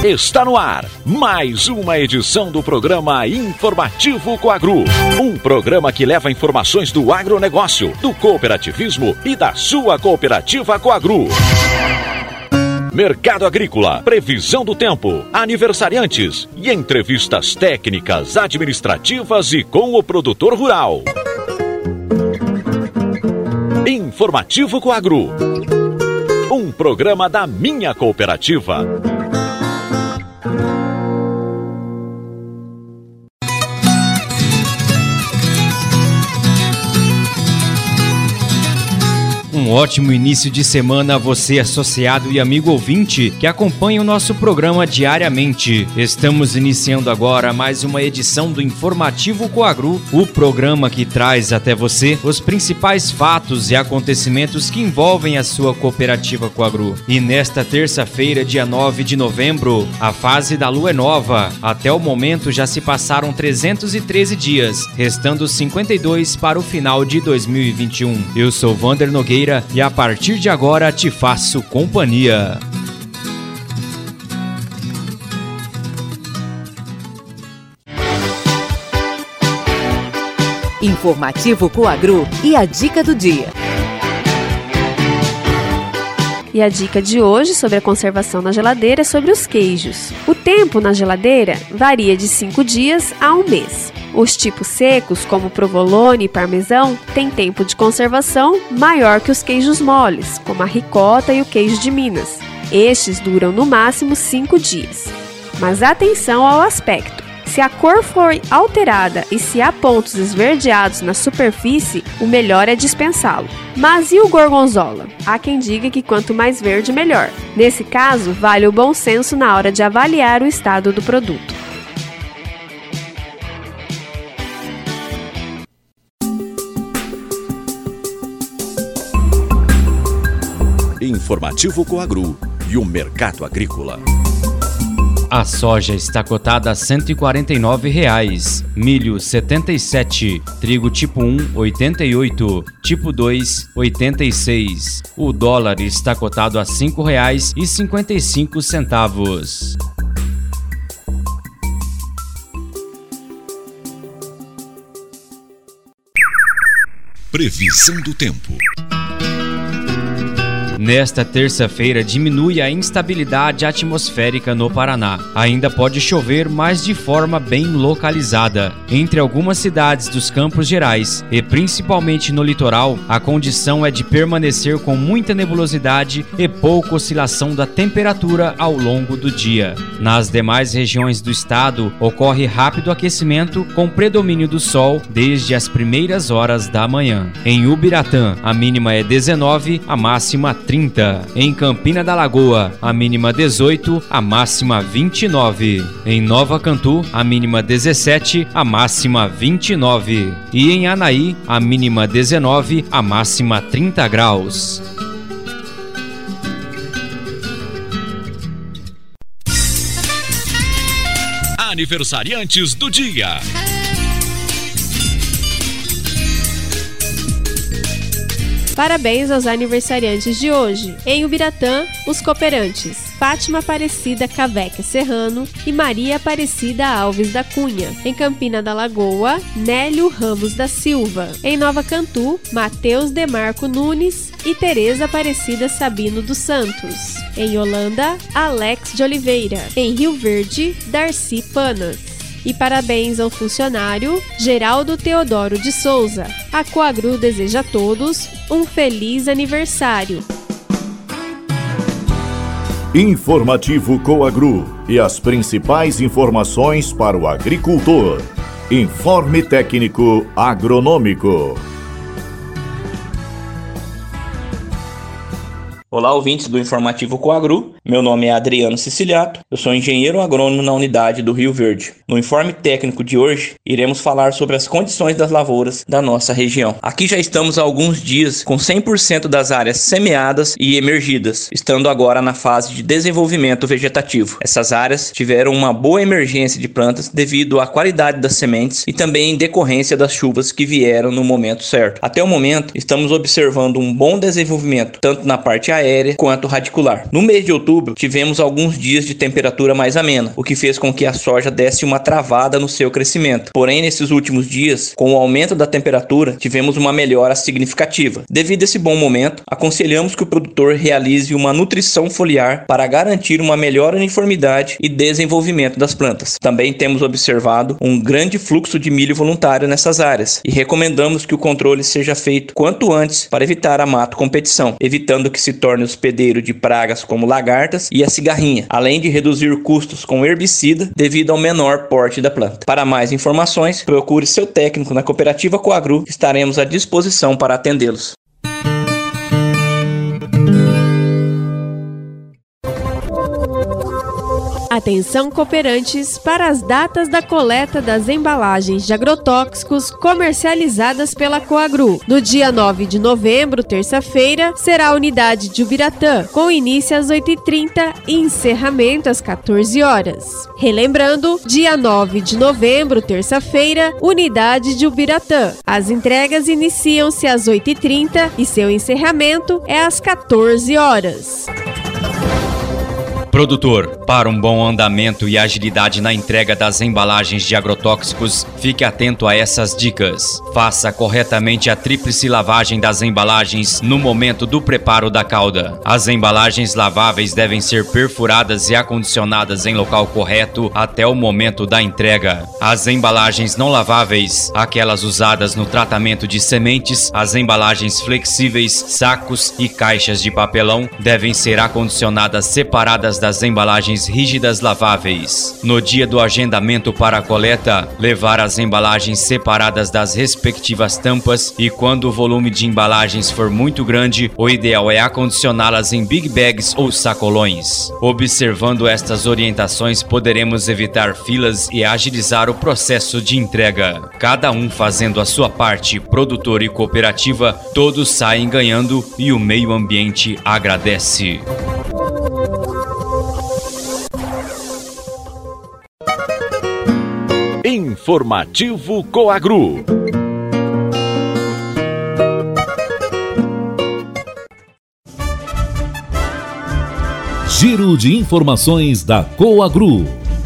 Está no ar mais uma edição do programa Informativo Coagro. Um programa que leva informações do agronegócio, do cooperativismo e da sua cooperativa Coagro. Mercado agrícola, previsão do tempo, aniversariantes e entrevistas técnicas, administrativas e com o produtor rural. Informativo Coagro. Um programa da minha cooperativa. Um ótimo início de semana a você, associado e amigo ouvinte, que acompanha o nosso programa diariamente. Estamos iniciando agora mais uma edição do Informativo Coagro, o programa que traz até você os principais fatos e acontecimentos que envolvem a sua cooperativa Coagro. E nesta terça-feira, dia 9 de novembro, a fase da lua é nova. Até o momento já se passaram 313 dias, restando 52 para o final de 2021. Eu sou Vander Nogueira e a partir de agora te faço companhia. Informativo Coagro e a dica do dia. E a dica de hoje sobre a conservação na geladeira é sobre os queijos. O tempo na geladeira varia de 5 dias a 1 mês. Os tipos secos, como provolone e parmesão, têm tempo de conservação maior que os queijos moles, como a ricota e o queijo de Minas. Estes duram no máximo 5 dias. Mas atenção ao aspecto. Se a cor for alterada e se há pontos esverdeados na superfície, o melhor é dispensá-lo. Mas e o gorgonzola? Há quem diga que quanto mais verde, melhor. Nesse caso, vale o bom senso na hora de avaliar o estado do produto. Informativo Coagro e o mercado agrícola. A soja está cotada a R$ 149,00, milho R$ 77, trigo tipo 1 R$ 88, tipo 2 R$ 86. O dólar está cotado a R$ 5,55. Previsão do tempo. Nesta terça-feira diminui a instabilidade atmosférica no Paraná. Ainda pode chover, mas de forma bem localizada. Entre algumas cidades dos Campos Gerais e principalmente no litoral, a condição é de permanecer com muita nebulosidade e pouca oscilação da temperatura ao longo do dia. Nas demais regiões do estado, ocorre rápido aquecimento com predomínio do sol desde as primeiras horas da manhã. Em Ubiratã, a mínima é 19, a máxima 30. Em Campina da Lagoa, a mínima 18, a máxima 29. Em Nova Cantu, a mínima 17, a máxima 29. E em Anaí, a mínima 19, a máxima 30 graus. Aniversariantes do dia. Parabéns aos aniversariantes de hoje. Em Ubiratã, os cooperantes Fátima Aparecida Caveca Serrano e Maria Aparecida Alves da Cunha. Em Campina da Lagoa, Nélio Ramos da Silva. Em Nova Cantu, Matheus Demarco Nunes e Tereza Aparecida Sabino dos Santos. Em Holanda, Alex de Oliveira. Em Rio Verde, Darcy Panas. E parabéns ao funcionário Geraldo Teodoro de Souza. A Coagro deseja a todos um feliz aniversário. Informativo Coagro e as principais informações para o agricultor. Informe técnico agronômico. Olá, ouvintes do Informativo Coagro. Meu nome é Adriano Siciliato, eu sou engenheiro agrônomo na unidade do Rio Verde. No informe técnico de hoje, iremos falar sobre as condições das lavouras da nossa região. Aqui já estamos há alguns dias com 100% das áreas semeadas e emergidas, estando agora na fase de desenvolvimento vegetativo. Essas áreas tiveram uma boa emergência de plantas devido à qualidade das sementes e também em decorrência das chuvas que vieram no momento certo. Até o momento, estamos observando um bom desenvolvimento, tanto na parte aérea aérea quanto radicular. No mês de outubro, tivemos alguns dias de temperatura mais amena, o que fez com que a soja desse uma travada no seu crescimento. Porém, nesses últimos dias, com o aumento da temperatura, tivemos uma melhora significativa. Devido a esse bom momento, aconselhamos que o produtor realize uma nutrição foliar para garantir uma melhor uniformidade e desenvolvimento das plantas. Também temos observado um grande fluxo de milho voluntário nessas áreas e recomendamos que o controle seja feito quanto antes para evitar a mato competição, evitando que se torne hospedeiro de pragas como lagartas e a cigarrinha, além de reduzir custos com herbicida devido ao menor porte da planta. Para mais informações, procure seu técnico na Cooperativa Coagro, estaremos à disposição para atendê-los. Atenção cooperantes para as datas da coleta das embalagens de agrotóxicos comercializadas pela Coagro. No dia 9 de novembro, terça-feira, será a unidade de Ubiratã, com início às 8h30 e encerramento às 14 horas. Relembrando, dia 9 de novembro, terça-feira, unidade de Ubiratã. As entregas iniciam-se às 8h30 e seu encerramento é às 14 horas. Produtor, para um bom andamento e agilidade na entrega das embalagens de agrotóxicos, fique atento a essas dicas. Faça corretamente a tríplice lavagem das embalagens no momento do preparo da calda. As embalagens laváveis devem ser perfuradas e acondicionadas em local correto até o momento da entrega. As embalagens não laváveis, aquelas usadas no tratamento de sementes, as embalagens flexíveis, sacos e caixas de papelão, devem ser acondicionadas separadas das embalagens rígidas laváveis. No dia do agendamento para a coleta, levar as embalagens separadas das respectivas tampas e quando o volume de embalagens for muito grande, o ideal é acondicioná-las em big bags ou sacolões. Observando estas orientações, poderemos evitar filas e agilizar o processo de entrega. Cada um fazendo a sua parte, produtor e cooperativa, todos saem ganhando e o meio ambiente agradece. Informativo Coagro. Giro de informações da Coagro.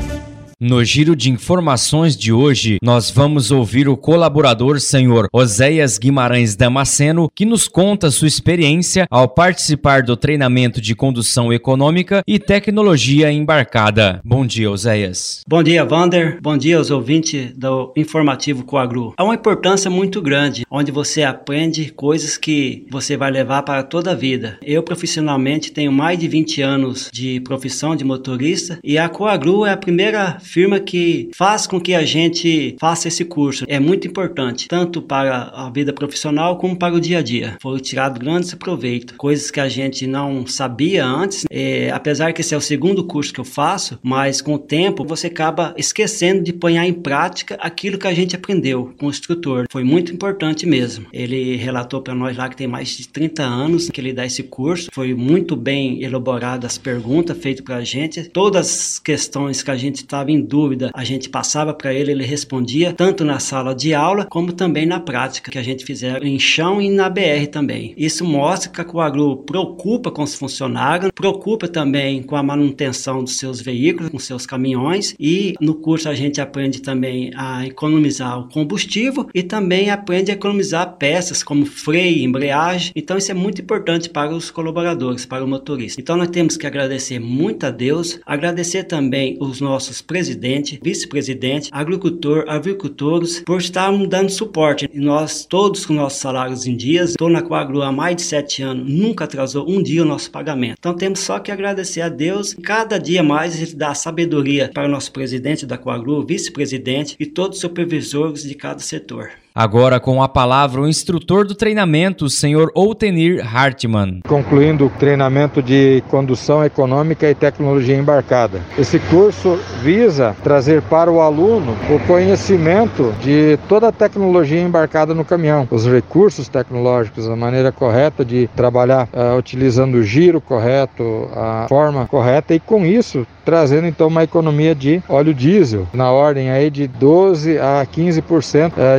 No giro de informações de hoje, nós vamos ouvir o colaborador senhor Oséias Guimarães Damasceno, que nos conta sua experiência ao participar do treinamento de condução econômica e tecnologia embarcada. Bom dia, Oséias. Bom dia, Wander. Bom dia aos ouvintes do Informativo Coagro. Há uma importância muito grande, onde você aprende coisas que você vai levar para toda a vida. Eu, profissionalmente, tenho mais de 20 anos de profissão de motorista e a Coagro é a primeira firma que faz com que a gente faça esse curso. É muito importante, tanto para a vida profissional como para o dia a dia. Foram tirados grandes proveitos, coisas que a gente não sabia antes. Apesar que esse é o segundo curso que eu faço, mas com o tempo você acaba esquecendo de pôr em prática aquilo que a gente aprendeu com o instrutor. Foi muito importante mesmo. Ele relatou para nós lá que tem mais de 30 anos que ele dá esse curso. Foi muito bem elaborado as perguntas feitas para a gente. Todas as questões que a gente estava em dúvida, a gente passava para ele, ele respondia, tanto na sala de aula, como também na prática, que a gente fizeram em chão e na BR também. Isso mostra que a Coagro preocupa com os funcionários, preocupa também com a manutenção dos seus veículos, com seus caminhões, e no curso a gente aprende também a economizar o combustível e também aprende a economizar peças como freio, embreagem. Então isso é muito importante para os colaboradores, para o motorista. Então nós temos que agradecer muito a Deus, agradecer também os nossos presidente, vice-presidente, agricultores, por estarmos dando suporte. E nós, todos com nossos salários em dias, estou na Coagro há mais de 7 anos, nunca atrasou um dia o nosso pagamento. Então temos só que agradecer a Deus. Cada dia mais Ele dá sabedoria para o nosso presidente da Coagro, vice-presidente e todos os supervisores de cada setor. Agora com a palavra o instrutor do treinamento, o senhor Outenir Hartmann. Concluindo o treinamento de condução econômica e tecnologia embarcada. Esse curso visa trazer para o aluno o conhecimento de toda a tecnologia embarcada no caminhão, os recursos tecnológicos, a maneira correta de trabalhar utilizando o giro correto, a forma correta e com isso trazendo então uma economia de óleo diesel, na ordem aí de 12 a 15% de economia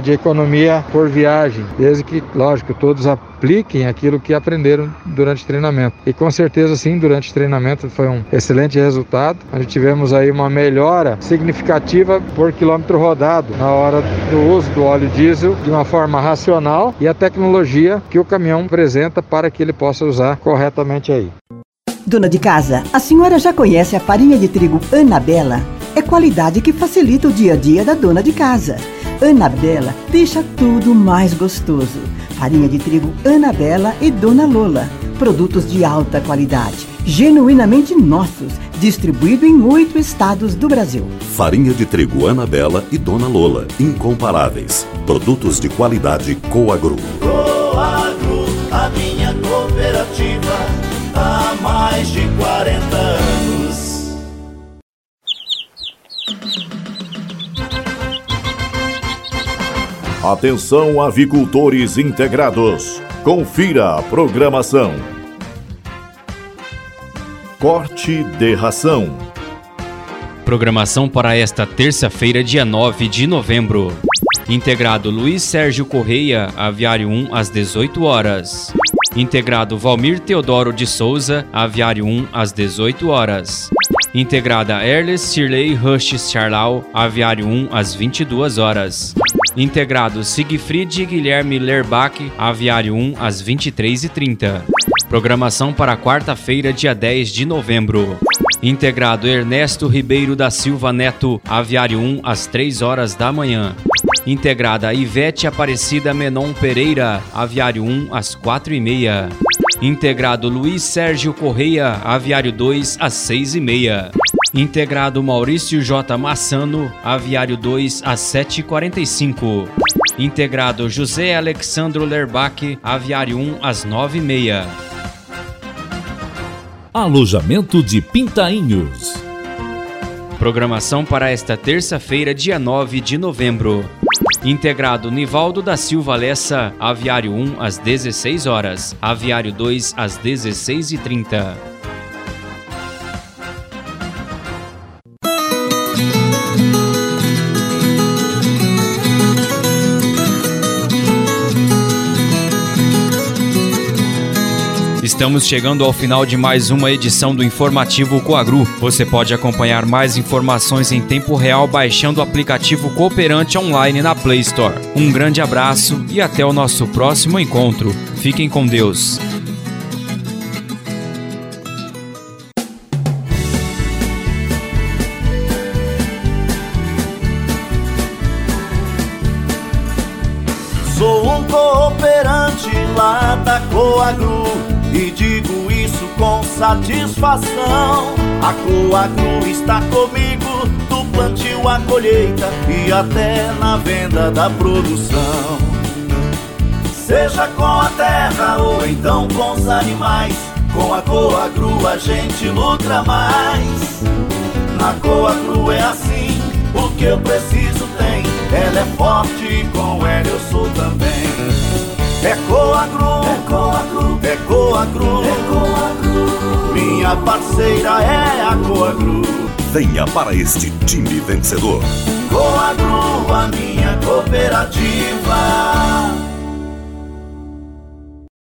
economia por viagem, desde que, lógico, todos apliquem aquilo que aprenderam durante o treinamento. E com certeza sim, durante o treinamento foi um excelente resultado, onde tivemos aí uma melhora significativa por quilômetro rodado na hora do uso do óleo diesel de uma forma racional e a tecnologia que o caminhão apresenta para que ele possa usar corretamente aí. Dona de casa, a senhora já conhece a farinha de trigo Anabela? É qualidade que facilita o dia a dia da dona de casa. Anabela deixa tudo mais gostoso. Farinha de trigo Anabela e Dona Lola. Produtos de alta qualidade, genuinamente nossos, distribuído em 8 estados do Brasil. Farinha de trigo Anabela e Dona Lola, incomparáveis. Produtos de qualidade Coagro. Coagro, a minha cooperativa, há mais de 40 anos. Atenção, avicultores integrados. Confira a programação. Corte de ração. Programação para esta terça-feira, dia 9 de novembro. Integrado Luiz Sérgio Correia, aviário 1, às 18 horas. Integrado Valmir Teodoro de Souza, aviário 1, às 18 horas. Integrada Erles Sirley Rush Charlau, aviário 1, às 22 horas. Integrado Siegfried Guilherme Lerbach, aviário 1, às 23h30. Programação para quarta-feira, dia 10 de novembro. Integrado Ernesto Ribeiro da Silva Neto, aviário 1, às 3 horas da manhã. Integrada Ivete Aparecida Menon Pereira, aviário 1, às 4h30. Integrado Luiz Sérgio Correia, aviário 2, às 6h30. Integrado Maurício J. Massano, aviário 2, às 7h45. Integrado José Alexandro Lerbach, aviário 1, às 9h30. Alojamento de Pintainhos. Programação para esta terça-feira, dia 9 de novembro. Integrado Nivaldo da Silva Lessa, aviário 1, às 16 horas. Aviário 2, às 16h30. Estamos chegando ao final de mais uma edição do Informativo Coagru. Você pode acompanhar mais informações em tempo real baixando o aplicativo Cooperante online na Play Store. Um grande abraço e até o nosso próximo encontro. Fiquem com Deus. Sou um cooperante lá da Coagru e digo isso com satisfação. A Coagru está comigo do plantio à colheita e até na venda da produção. Seja com a terra ou então com os animais, com a Coagru a gente lucra mais. Na Coagru é assim, o que eu preciso tem. Ela é forte e com ela eu sou também. É Coagru, é Coagru, é Coagru, é Coagru. Minha parceira é a Coagru. Venha para este time vencedor. Coagru, a minha cooperativa.